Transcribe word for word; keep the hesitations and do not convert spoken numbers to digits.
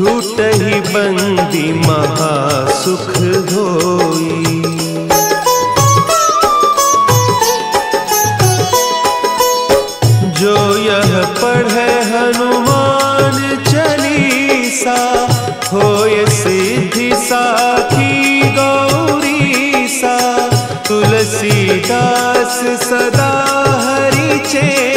छूटहि बंदी महासुख होई। जो यह पढ़े हनुमान चालीसा, होय सिद्धि साखी गौरीसा। तुलसीदास सदा हरि चेत,